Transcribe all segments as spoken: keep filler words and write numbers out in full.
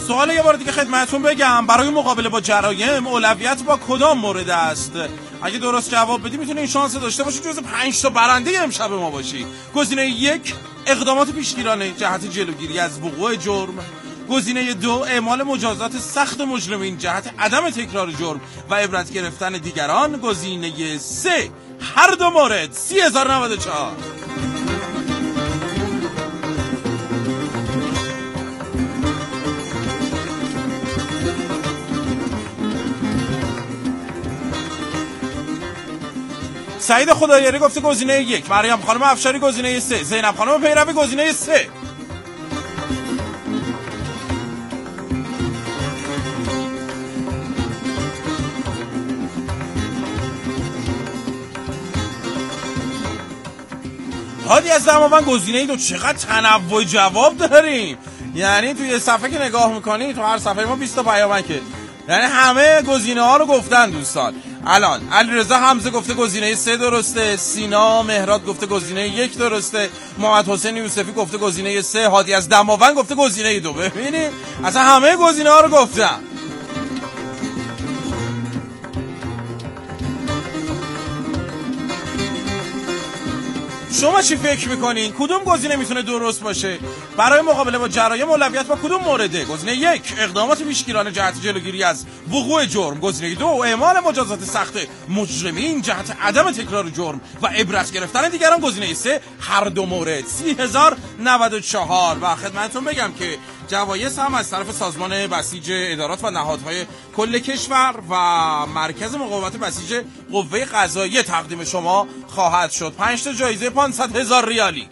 سوال یه بار دیگه خدمتتون بگم، برای مقابله با جرایم اولویت با کدام مورد است؟ اگه درست جواب بدی میتونی این شانس داشته باشی جزو پنج تا برنده امشب ما باشی. گزینه یک، اقدامات پیشگیرانه جهت جلوگیری از وقوع جرم. گزینه دو، اعمال مجازات سخت مجرمین جهت عدم تکرار جرم و عبرت گرفتن دیگران. گزینه سه، هر دو مورد. سی هزار و نود و چهار. سعید خدایاری گفته گزینه یک، مریم خانم افشاری گزینه سه، زینب خانم پیروی گزینه سه. هادی از دماوند گزینه دو. چقدر تنوع جواب داریم، یعنی توی صفحه که نگاه میکنی تو هر صفحه ما بیست تا پیامک، یعنی همه گزینه ها رو گفتن دوستان. الان علیرضا حمزه گفته گزینه سه درسته، سینا مهراد گفته گزینه یک درسته، محمد حسین یوسفی گفته گزینه سه، هادی از دماوند گفته گزینه دو. ببینید اصلا همه گزینه ها رو گفتن. شما چی فکر میکنین؟ کدوم گزینه میتونه درست باشه؟ برای مقابله با جرایم اولویت با کدوم مورده؟ گزینه یک، اقدامات پیشگیرانه جهت جلوگیری از وقوع جرم. گزینه دو، اعمال مجازات سخت مجرمین جهت عدم تکرار جرم و عبرت گرفتن دیگران. گزینه سه، هر دو مورد. سی هزار و نود و چهار. و خدمتتون بگم که جوایز هم از طرف سازمان بسیج ادارات و نهادهای کل کشور و مرکز مقاومت بسیج قوه قضاییه تقدیم شما خواهد شد. پنج تا جایزه پانصد هزار ریالی.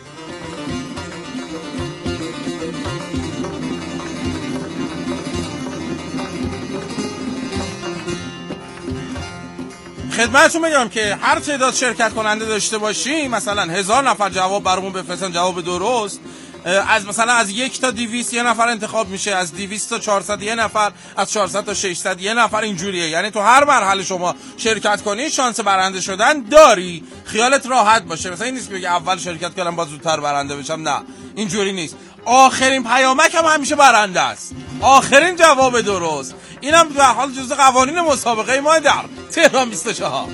خدمتتون بگم که هر تعداد شرکت کننده داشته باشیم، مثلا هزار نفر جواب برامون بفرستن جواب درست، از مثلا از یک تا دویست یه نفر انتخاب میشه، از دویست تا چهارصد یه نفر، از چهارصد تا ششصد یه نفر، اینجوریه. یعنی تو هر مرحله شما شرکت کنی شانس برنده شدن داری، خیالت راحت باشه. مثلا این نیست که بگی اول شرکت کردم با زودتر برنده بشم، نه اینجوری نیست. آخرین پیامک هم همیشه برنده است، آخرین جواب درست. اینم به حال جزء قوانین مسابقه ما در تهران بیست و چهار.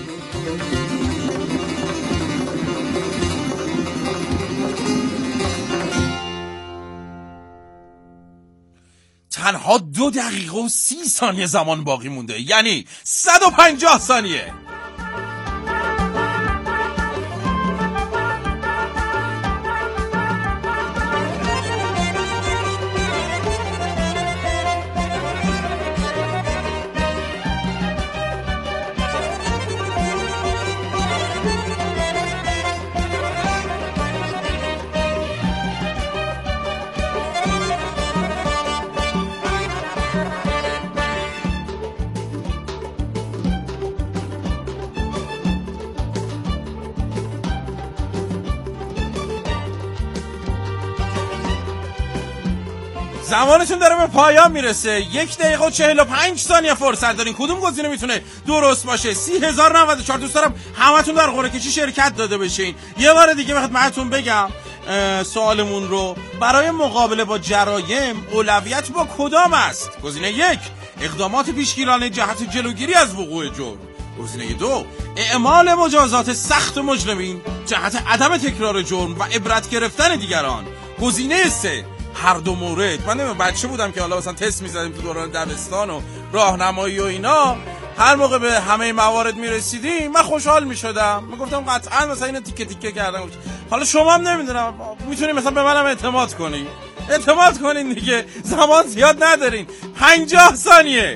تنها دو دقیقه و سی ثانیه زمان باقی مونده، یعنی صد و پنجاه ثانیه. زمانتون داره به پایان میرسه. یک دقیقه و چهل و پنج ثانیه فرصت دارین. کدوم گزینه میتونه درست باشه؟ سی هزار و نود و چهار. دوست دارم همتون در قرعه کشی شرکت داده بشین. یه بار دیگه خدمتتون بگم سوالمون رو، برای مقابله با جرایم اولویت با کدام است؟ گزینه یک، اقدامات پیشگیرانه جهت جلوگیری از وقوع جرم. گزینه دو، اعمال مجازات سخت مجرمین جهت عدم تکرار جرم و عبرت گرفتن دیگران. گزینه سه، هر دو مورد. من نمیدونم بچه بودم که حالا مثلا تست می‌زدیم تو دوران دبستان و راهنمایی و اینا، هر موقع به همه موارد میرسیدیم من خوشحال میشدم، میگفتم قطعا مثلا اینو تیکه تیکه کردم. حالا شما هم نمیدونم میتونی مثلا به منم اعتماد کنی، اعتماد کنین دیگه، زمان زیاد ندارین. پنجاه ثانیه.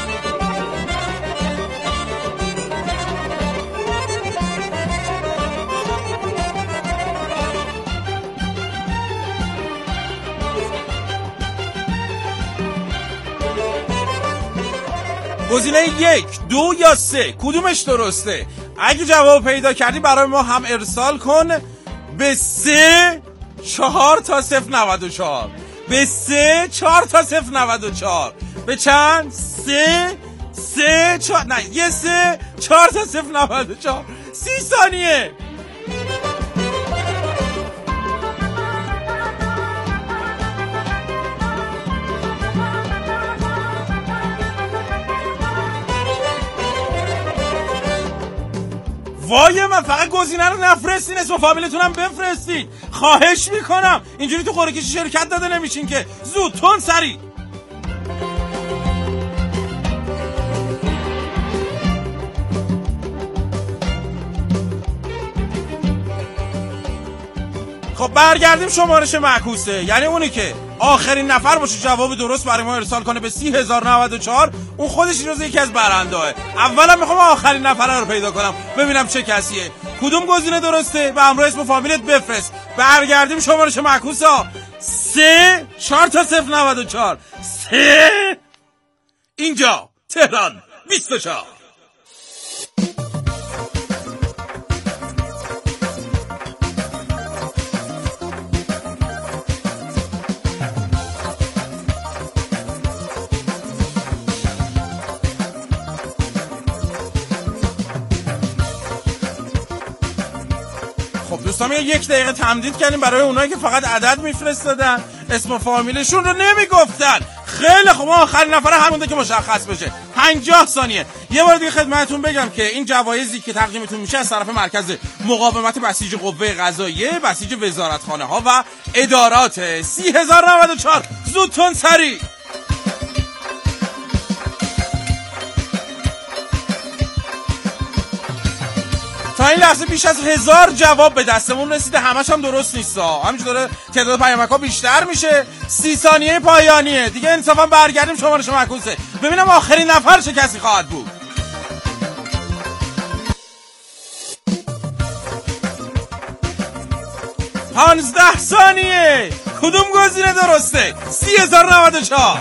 گزینه یک، دو یا سه، کدومش درسته؟ اگه جواب پیدا کردی برای ما هم ارسال کن به سه چهار تا صفر نود و چهار. به سه چهار تا صفر نود و چهار. به چند؟ سه سه چهار، نه یه سه چهار تا صفر نود و چهار. سی ثانیه. وای من، فقط گزینه رو نفرستین، اسم فامیلتون هم بفرستین، خواهش میکنم. اینجوری تو قرعه کشی شرکت داده نمیشین که. زود تون سری. خب برگردیم شمارش معکوسه، یعنی اونی که آخرین نفر باشه جواب درست برای ما ارسال کنه به سی هزار و نود و چهار، اون خودش جزو یکی از برنده‌ها. اولا میخوام آخرین نفر رو پیدا کنم ببینم چه کسیه. کدوم گزینه درسته؟ به همراه اسم فامیلت بفرست. برگردیم شمارش معکوسه. سه چهار تا صفر نود و چهار. سه اینجا تهران بیست و چهار. خب دوستان یک دقیقه تمدید کردیم برای اونایی که فقط عدد میفرستادن، اسم و فامیلشون رو نمیگفتن. خیلی خوب، آخرین نفر همونده که مشخص بشه. پنجاه ثانیه. یه بار دیگه خدمتتون بگم که این جوایزی که تقدیمتون میشه از طرف مرکز مقاومت بسیج قوه قضاییه، بسیج وزارتخانه ها و ادارات. سی هزار و نود و چهار. زودتون سریع. تا این لحظه بیش از هزار جواب به دستمون رسیده، همش هم درست نیست ها. همینجور داره تعداد پیامک ها بیشتر میشه. سی ثانیه پایانیه دیگه. انصافا برگردیم شمارش معکوسه ببینم آخرین نفر چه کسی خواهد بود. پانزده ثانیه. کدوم گزینه درسته؟ سی هزار و نود و چهار.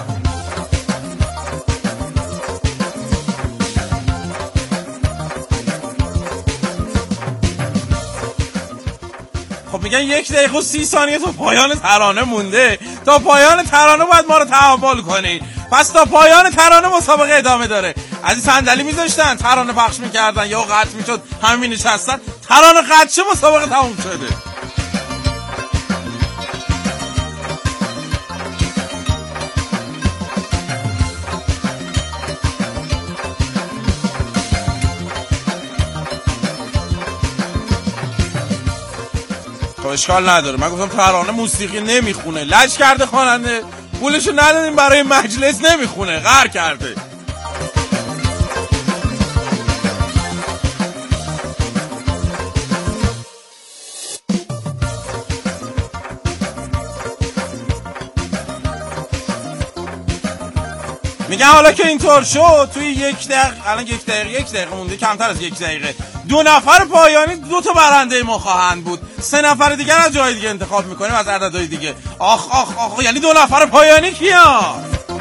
خب میگن یک دقیقه و سی ثانیه تا پایان ترانه مونده. تا پایان ترانه باید ما رو تحمل کنید. پس تا پایان ترانه مسابقه ادامه داره. از این صندلی میذاشتن ترانه پخش میکردن یا قطع میشد، همین نشستن، ترانه قطع شه مسابقه تموم شده. اشکال نداره، من گفتم ترانه موسیقی نمیخونه، لج کرده خواننده، پولشو ندادیم برای مجلس، نمیخونه، قهر کرده. میگن حالا که اینطور شد توی یک دقیقه، الان یک دقیقه یک دقیقه مونده، کمتر از یک دقیقه، دو نفر پایانی دو تا برنده ما خواهند بود. سه نفر دیگر از جای دیگه انتخاب میکنیم، از عددهای دیگه. آخ آخ آخ، یعنی دو نفر پایانی کیا؟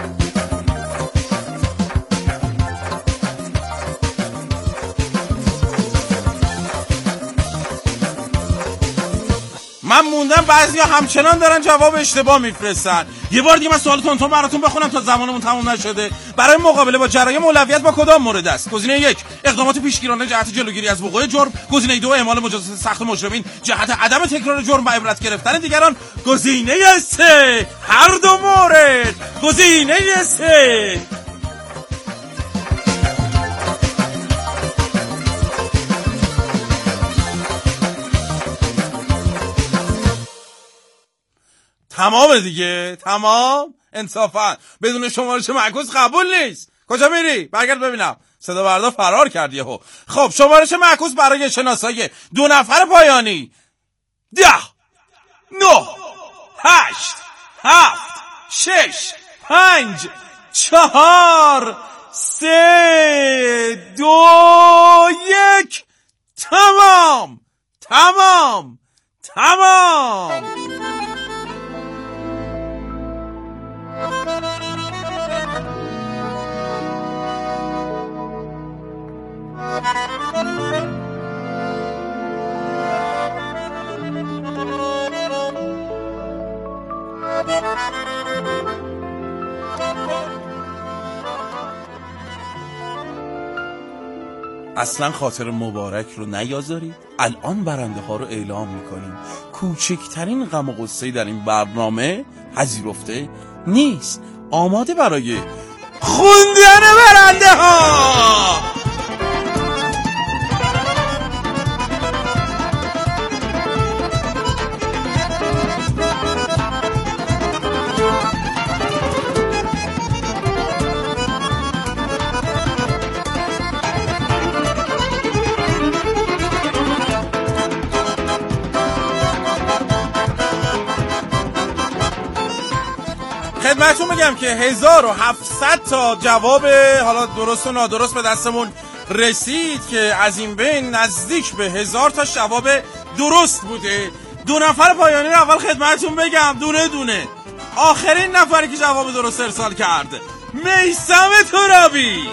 من موندم، بعضیا همچنان دارن جواب اشتباه میفرستن. یه بار دیگه من سوال تونتون براتون بخونم تا زمانمون تموم نشده. برای مقابله با جرایم اولویت با کدام مورد است؟ گزینه یک اقدامات پیشگیرانه جهت جلوگیری از وقوع جرم. گزینه دو اعمال مجازات سخت مجرمین جهت عدم تکرار جرم و عبرت گرفتن دیگران. گزینه سه هر دو مورد. گزینه سه. تمام دیگه، تمام. انصافا بدون شمارش معکوس قبول نیست. کجا میری؟ برگرد ببینم. صدا بردار فرار کرد یهو. خب شمارش معکوس برای شناسایی دو نفر پایانی: ده، نه، هشت، هفت، شش، پنج، چهار، سه، دو، یک. تمام تمام تمام. اصلا خاطر مبارک رو نیازارید. الان برنده ها رو اعلام میکنیم. کوچکترین غم و غصه در این برنامه پذیرفته نیست. آماده برای خوندن برنده ها. خدمتتون بگم که هزار و هفتصد تا جواب حالا درست و نادرست به دستمون رسید که از این بین نزدیک به هزار تا جواب درست بوده. دو نفر پایانی رو اول خدمتتون بگم دونه دونه. آخرین نفری که جواب درست ارسال کرده میثم ترابی.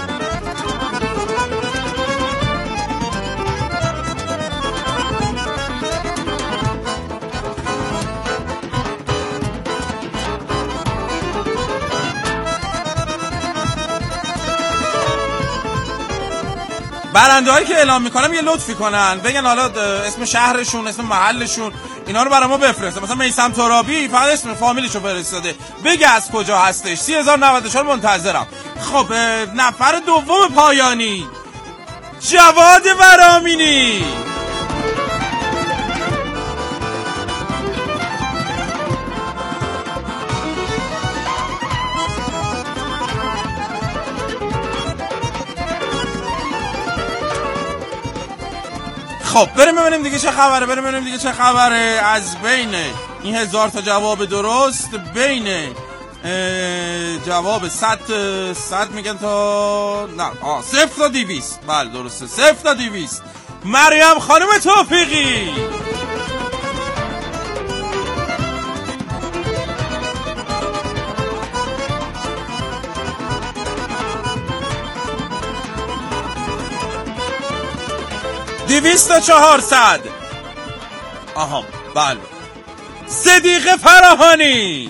برنده هایی که اعلام میکنم یه لطفی کنن بگن حالا اسم شهرشون، اسم محلشون، اینا رو برای ما بفرسته. مثلا میثم ترابی فقط اسم فامیلشو فرستاده، بگه از کجا هستش. سی هزار و نود و چهار منتظرم. خب نفر دوم پایانی جواد ورامینی. خب بریم ببینیم دیگه چه خبره. بریم ببینیم دیگه چه خبره. از بین این هزار تا جواب درست، بین جواب صد صد میگن تا نه آه صفر تا دیویست، بله درسته، صفر تا دیویست، مریم خانم توفیقی. دویست و چهارصد. آها بله، صدیق فراهانی.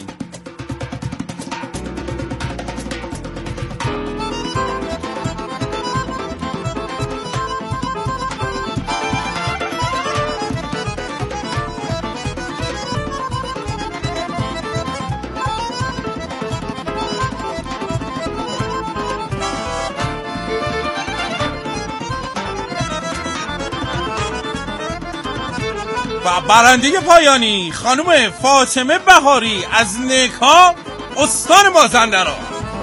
و برنده پایانی خانم فاطمه بهاری از نکا استان مازندران.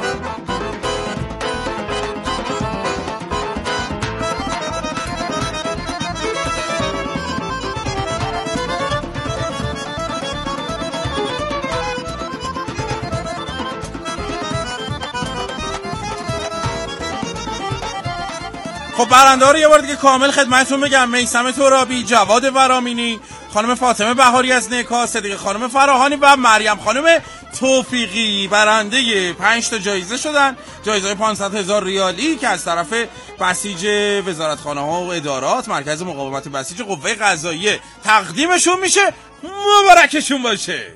خب برنده ها رو یه بار دیگه کامل خدمتتون بگم: میثم ترابی، جواد ورامینی، خانم فاطمه بهاری از نکا، صدیق خانم فراهانی و مریم خانم توفیقی برنده پنج تا جایزه شدن. جایزه پانصد هزار ریالی که از طرف بسیج وزارتخانه ها و ادارات مرکز مقاومت بسیج قوه قضاییه تقدیمشون میشه. مبارکشون باشه.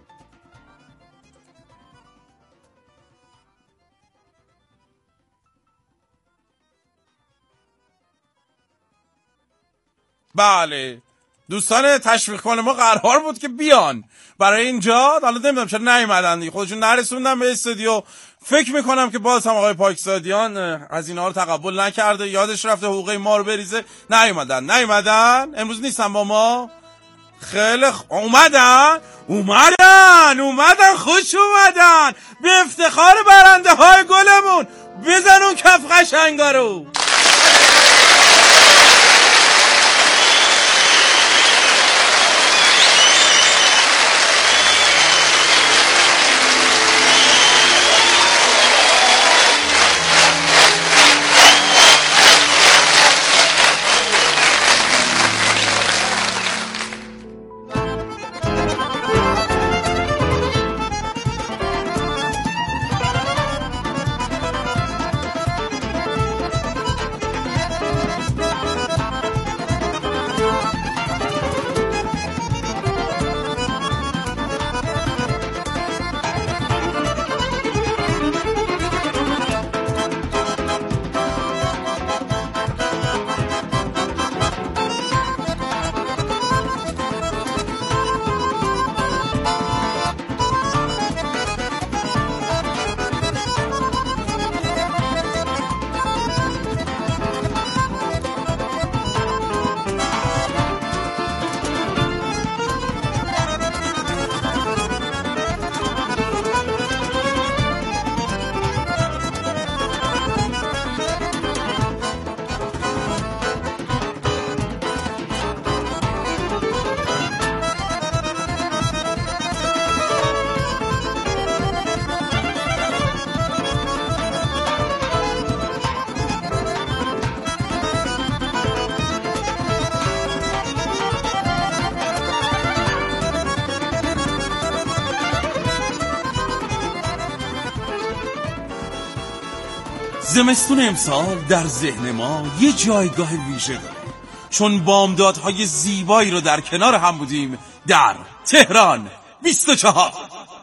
بله دوستان تشویق کنه ما قرار بود که بیان برای اینجا، حالا نمیدونم چرا نیومدن دیگه، خودشون نرسوندن به استودیو. فکر میکنم که باز هم آقای پاکزادیان از اینها رو تقبل نکرده، یادش رفته حقوق ما رو بریزه، نیومدن نیومدن امروز نیستن با ما. خیلی خ... اومدن اومدن اومدن خوش اومدن. به افتخار برنده های گلمون بزن اون کف قشنگا رو. زمستون امسال در ذهن ما یه جایگاه ویژه داره، چون بامدادهای زیبایی رو در کنار هم بودیم در تهران بیست و چهار.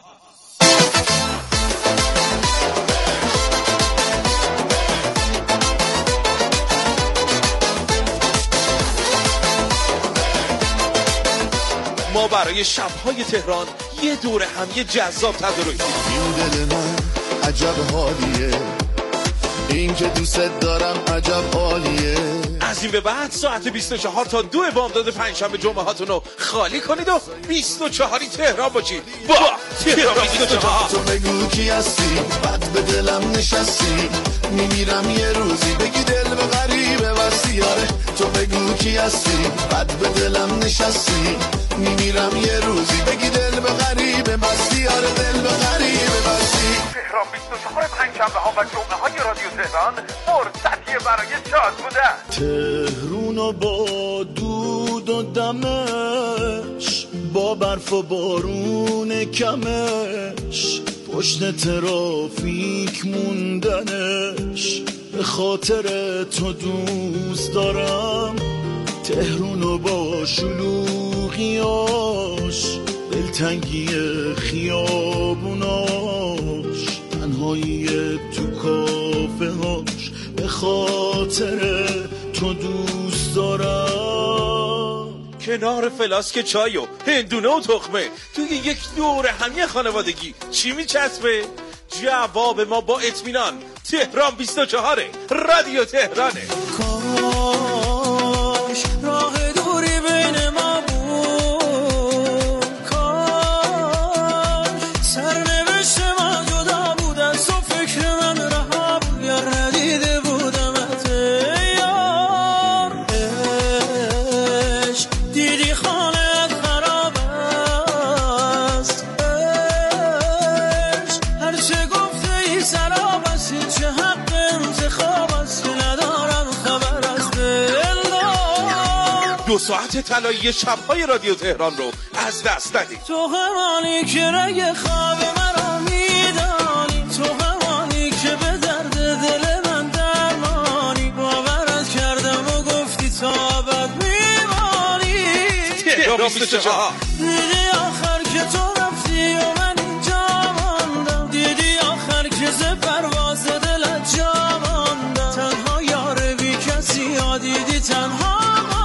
ما برای شب‌های تهران یه دوره هم یه جذاب تدارک دیدیم. این دل من عجب حالیه، این که دوست دارم عجب عالیه. از این به بعد ساعت بیست و چهار تا دو بامداد پنجشنبه جمعهاتون رو خالی کنید و بیست و چهاری تهران باشید با تهران بیست و چهار. تو بگو کی هستی، بد به دلم نشستی، میمیرم یه روزی بگی دل به غریبه بستی. یاره تو بگو کی هستی، بد به دلم نشستی، میمیرم یه روزی بگی دل به غریبه بستی. یاره دل به غریبه بستی. تهران بیست و چهار پنجشنبه ها و جمعه های رادیو تهران فرصتیه برای شاد بودن. تهرونو با دود و دمش، با برف و بارون کمش، پشت ترافیک موندنش، به خاطر تو دوست دارم تهرونو با شلوغیاش، دلتنگی خیابوناش، تنهایی تو کافه هاش، به خاطر تو دوست دارم. کنار فلاسک چای و هندونه و تخمه توی یک دوره همی خانوادگی چی میچسبه؟ جواب ما با اطمینان تهران بیست و چهار رادیو تهرانه. کاش راه دوری بین ما بود، کاش سرنوشت ما جدا بود از تو، فکر من رها بود یا ندیده بودم ات یار. عشق دیدی خانه خراب است، عشق هرچه گفته ای سراب است، هیچ حق انتخاب است که ندارم خبر از دل. دو ساعت طلایی شب‌های رادیو تهران رو از دست ندید. تو همانی که رگ خواب مرا میدانی، تو همانی که به درد دل من درمانی، باورت کردم و گفتی تا ابد میمانی. تهران بیست و چهار. دیدی آخر که تو رفتی و من اینجا ماندم، دیدی آخر که ز پرواز دلت جا ماندم، تنها یار بی کسی ها دیدی تنها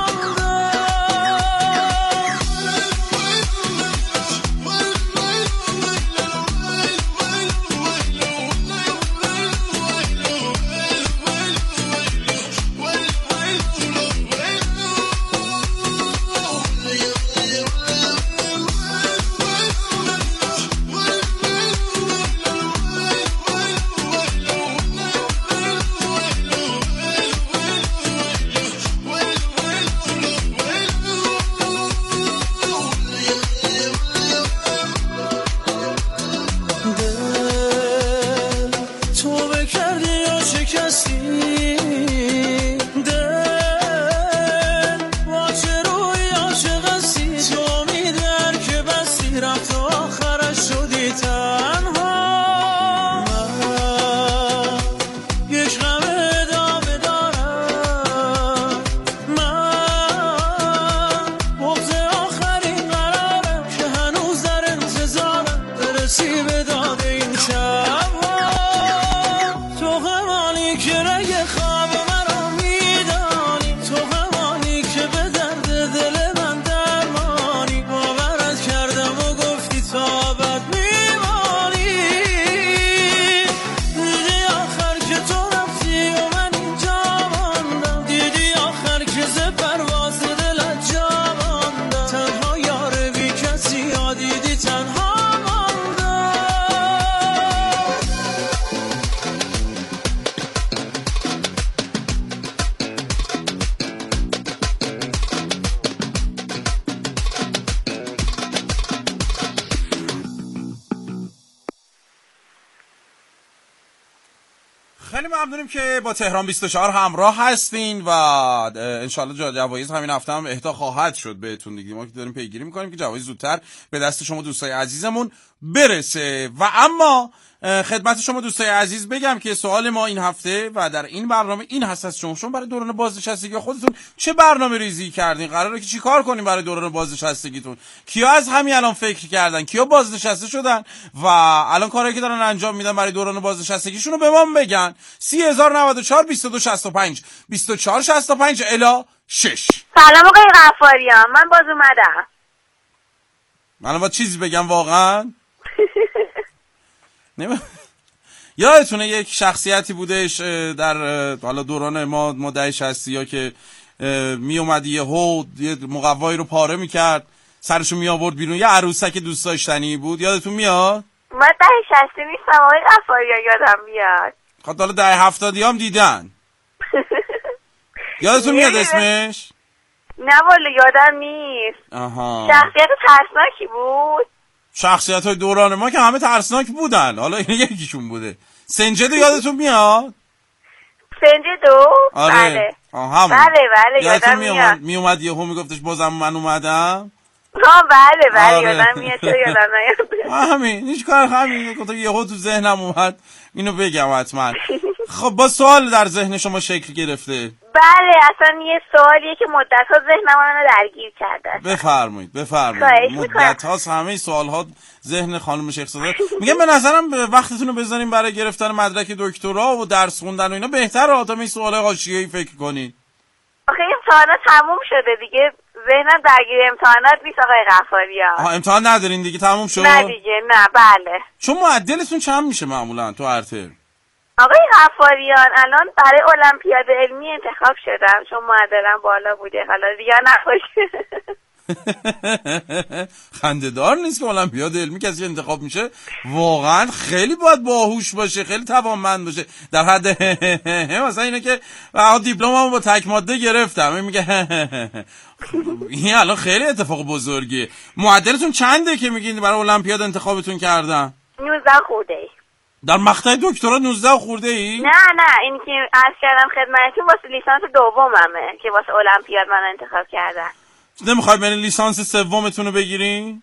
خیلی ممنونیم که با تهران بیست و چهار همراه هستین و انشالله جوایز همین هفته هم اهدا خواهد شد بهتون دیگه. ما که داریم پیگیری میکنیم که جوایز زودتر به دست شما دوستای عزیزمون برسه. و اما خدمت شما دوستای عزیز بگم که سوال ما این هفته و در این برنامه این هست از شما شما برای دوران بازنشستگی خودتون چه برنامه ریزی کردین؟ قراره که چی کار کنین برای دوران بازنشستگیتون؟ کیا از همین الان فکر کردن؟ کیا بازنشسته شدن و الان کاری که دارن انجام میدن برای دوران بازنشستگیشون رو به ما بگن. سی هزار و نود و چهار بیست و دو شصت و پنج بیست و چهار شصت و پنج الی شش. سلام آقای غفاریان، من باز اومدم. من با چیزی بگم واقعا؟ نمی... یادتونه یک شخصیتی بودش در حالا دوران ما ما دهه شصت ها که می اومد یهو یه مقوایی رو پاره میکرد، سرشو می آورد بیرون، یه عروسک دوست داشتنی بود. یادتون میاد؟ من دهه شصت نیستم آقای غفاریان، یادم میاد. خب حالا دهه هفتادی هم دیدن. یادتون میاد اسمش؟ نه والا یادم نیست. آها. شخصیت ترسناکی بود. شخصیت های دوران ما که همه ترسناک بودن، حالا این یکیشون بوده. سنجدو یادتون میاد؟ سنجدو؟ آره. بله. آها. بله بله یادم میاد. می اومد یهو میگفتش بازم من اومدم. ها بله بله آره. یادم میاد، چرا یادم نیاد. همین هیچ کار همین گفتم یهو تو ذهنم اومد اینو بگم حتما. خب با سوال در ذهن شما شکل گرفته؟ بله اصلا یه سوالیه که مدت‌ها ذهنم منو درگیر کرده. بفرمایید بفرمایید. مدت‌هاست همه سوال‌ها ذهن خانم شیخ زاده. میگم به نظرم وقتتون رو بذاریم برای گرفتن مدرک دکترا و درس خوندن و اینا بهتره تا این سوالای حاشیه‌ای فکر کنید. آخه امتحانات تموم شده دیگه، ذهنم درگیر امتحانات نیست آقای غفاریان. آها امتحان ندارین دیگه، تموم شد؟ نه دیگه نه. بله. چون معدلتون چند میشه معمولا تو هر ترم؟ آقای غفاریان الان برای المپیاد علمی انتخاب شدم، چون معدلم بالا بوده، حالا دیگه نباشه. خنده‌دار نیست که المپیاد علمی کسی انتخاب میشه؟ واقعا خیلی باید باهوش باشه، خیلی توانمند باشه. در حد مثلا اینه که دیپلممو با تک ماده گرفتم، میگه این الان خیلی اتفاق بزرگیه. معدلتون چنده که میگین برای المپیاد انتخابتون کردن؟ نوزده خورده ای. در مقطع دکترا نوزده خورده ای؟ نه نه این که عرض کردم خدمتتون واسه لیسانس دوممه که واسه المپیاد من انتخاب کردن. نمیخوای برین لیسانس سومتون رو بگیرین؟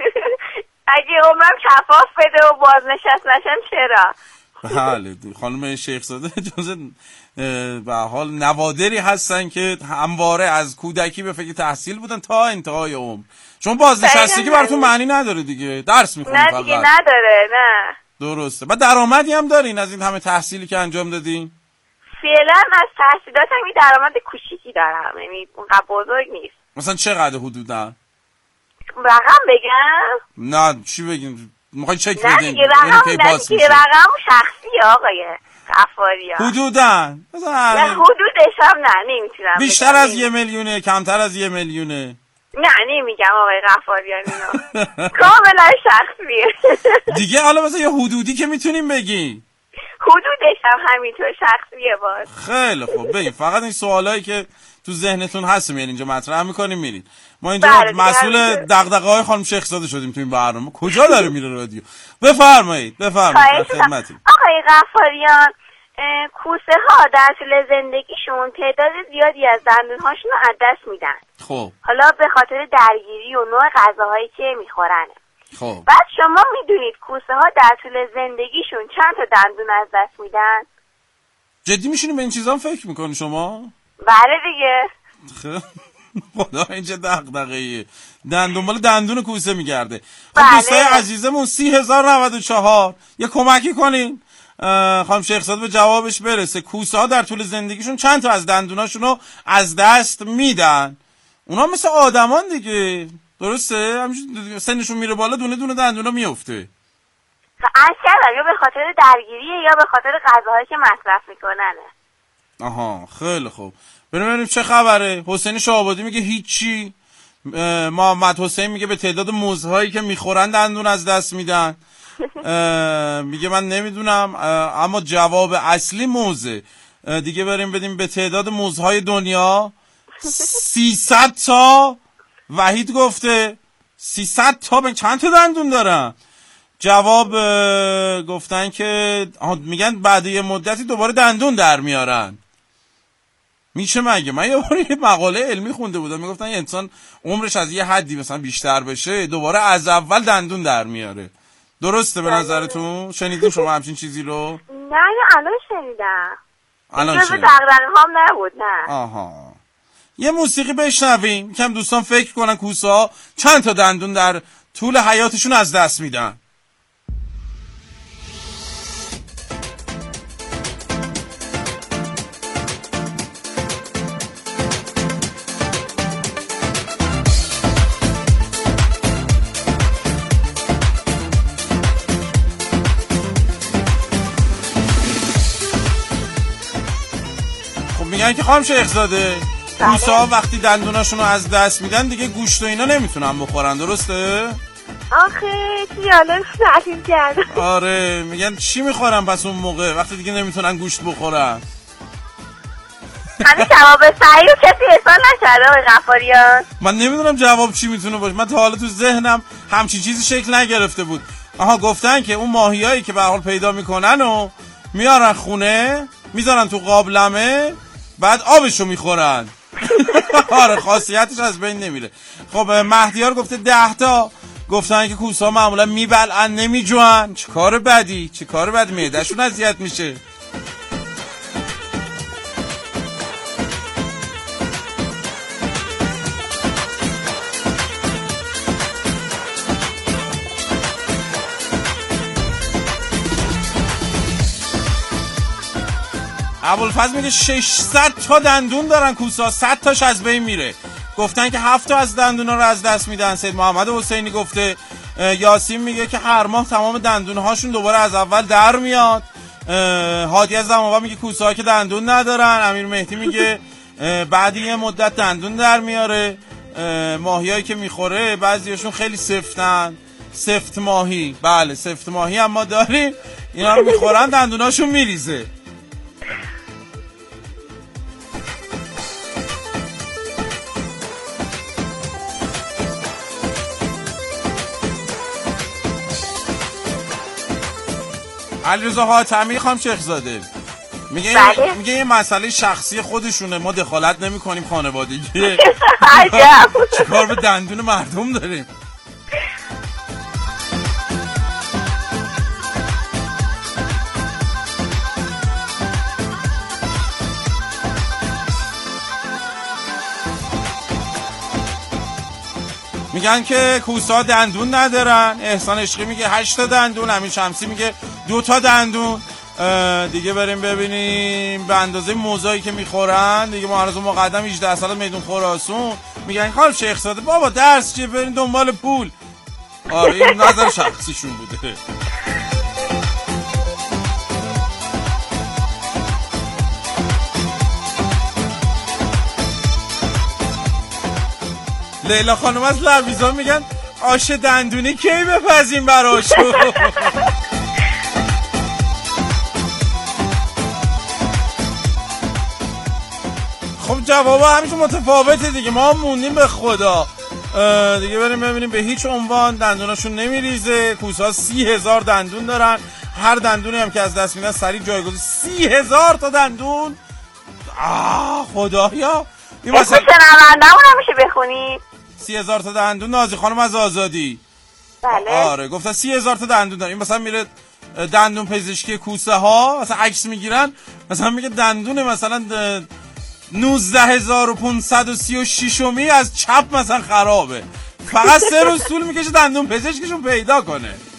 اگه عمرم کفاف بده و بازنشست نشم چرا؟ بله خانم شیخ زاده جز به حال نوادری هستن که همواره از کودکی به فکر تحصیل بودن تا انتهای عمر. شما بازنشستگی براتون معنی نداره دیگه، درس میخونید فقط. نه دیگه نداره. نه درسته. بعد درآمدی هم دارین از این همه تحصیلی که انجام دادین؟ فعلا از تحصیلاتم یه درآمد کوچیکی دارم، یعنی اونقدر بزرگ نیست. مثلا چقدر حدودا؟ رقم بگم؟ نه چی بگیم؟ میخوای چک بدین؟ نه دیگه رقم نه دیگه رقم شخصی آقای غفاریان. حدودا مثلا نه حدودش هم نه نمیتونم. بیشتر از یه میلیونه، کمتر از یه میلیونه؟ نه نمیگم آقای غفاریان اینا. کاملا شخصیه. دیگه حالا مثلا یه حدودی که میتونیم بگیم. حدودش هم همینطور شخصیه باز. خیلی خوب بگیم، فقط این سوالایی که تو ذهنتون هست میارین اینجا مطرح میکنیم میرین. ما اینجا مسئول دغدغه‌های خانم شیخ زاده شدیم تو این برنامه. کجا داره میره رادیو؟ بفرمایید بفرمایید خدمتتون. آقای غفاریان کوسه ها در طول زندگیشون تعداد زیادی از دندونهاشون رو از دست میدن. خب حالا به خاطر درگیری و نوع غذاهایی که میخورنه. خب بعد شما میدونید کوسه ها در طول زندگیشون چند تا دندون از دست میدن؟ جدی میشینی به این چیزا فکر میکنی شما؟ بله دیگه. خب خدا اینجا دغدغه‌ایه. دندون بالا دندون کوسه میگرده. خب بله. دوستای عزیزمون سی هزار و نود و چهار یه کمکی کنین خانم شیخ زاده به جوابش برسه. کوسه ها در طول زندگیشون چند تا از دندوناشون رو از دست میدن؟ اونا مثل آدمان دیگه، درسته؟ همینجوری سنشون میره بالا دونه دونه دندونا میفته. از کردم یا به خاطر درگیریه یا به خاطر غذاهایی که مصرف میکننه. آها خیلی خوب. بریم ببینیم چه خبره. حسین شاهآبادی میگه هیچی. محمد حسین میگه به تعداد موزهایی که میخورن دندون از دست میدن. میگه من نمیدونم اما جواب اصلی موزه. دیگه بریم بدیم به تعداد موزهای دنیا سیصد تا. وحید گفته سیصد تا. به چند تا دندون دارن؟ جواب گفتن که میگن بعد یه مدتی دوباره دندون در میارن. میشه مگه؟ من یه بار یه مقاله علمی خونده بودم میگفتن یه انسان عمرش از یه حدی مثلا بیشتر بشه دوباره از اول دندون در میاره. درسته به نظرتون؟ شنیدین شما همچین چیزی رو؟ نه الان شنیدم. الان شنیدم دقدقه هم نبود. نه آها. یه موسیقی بشنویم یکم دوستان فکر کنن کوسا چند تا دندون در طول حیاتشون از دست میدن. میگن که خانم شیخزاده کوسا وقتی دندوناشون رو از دست میدن دیگه گوشت و اینا نمیتونن بخورن، درسته؟ آخه چیالا نفیم کردم. آره میگن چی میخورن پس اون موقع وقتی دیگه نمیتونن گوشت بخورن؟ هنوز جواب صحیح رو کسی احسان نشده آقای غفاریان؟ من نمیدونم جواب چی میتونه باشه، من تا حالا تو ذهنم همچین چیزی شکل نگرفته بود. آها گفتن که اون ماهیایی که به هر حال پیدا میکنن و میارن خونه میذارن تو قابلمه بعد آبشو میخورن. آره خاصیتش از بین نمیره. خب مهدیار گفته ده تا. گفتن که کوسا معمولا میبلعن نمیجوان. چه کار بدی، چه کار بدی، معدهشون اذیت میشه. ابوالفضل میگه ششصد تا دندون دارن کوسا، صد تاش از بین میره. گفتن که هفت تا از دندونا رو از دست میدن. سید محمد حسینی گفته. یاسین میگه که هر ماه تمام دندونهاشون دوباره از اول در میاد. هادی از زمانبر میگه کوساها که دندون ندارن. امیر مهدی میگه بعد یه مدت دندون در میاره. ماهیایی که میخوره بعضیاشون خیلی سفتن، سفت ماهی. بله سفت ماهی هم ما داریم، اینا رو میخورن دندوناشون میریزه. علیرضا حاتمی خانم شیخزاده میگه بله؟ میگه یه مسئله شخصی خودشونه، ما دخالت نمی کنیم خانوادگی. چیکار به دندون مردم داریم؟ میگن که کوسا دندون ندارن. احسان عشقی میگه هشت تا دندون. امین شمسی میگه دو تا دندون. دیگه بریم ببینیم به اندازه موزایی که میخورن دیگه. معرض مقدم هجده سال میدون خراسون میگن خانم شیخزاده بابا درس چیه، برین دنبال پول. آره این نظر شخصیشون بوده. لیلا خانم از لبیزان میگن آش دندونی کی بپزیم براشو. خب جوابا همیشه متفاوته دیگه، ما موندیم به خدا. دیگه بریم ببینیم. به هیچ عنوان دندوناشون نمیریزه. کوسا سی هزار دندون دارن. هر دندونی هم که از دست میدن سریع جایگزین. سی هزار تا دندون. آه خدایا. این مثلا شنوندمون هم میشه بخونی؟ سی هزار تا دندون. نازی خانم از آزادی. بله آره گفتن سی هزار تا دندون دارن. این مثلا میره دندون پزشکی کوسه ها مثلا عکس میگیرن، مثلا میگه دندون مثلا نوزده هزار و پانصد و سی و شش از چپ مثلا خرابه، فقط سه روز طول میکشه دندون پزشکشون پیدا کنه.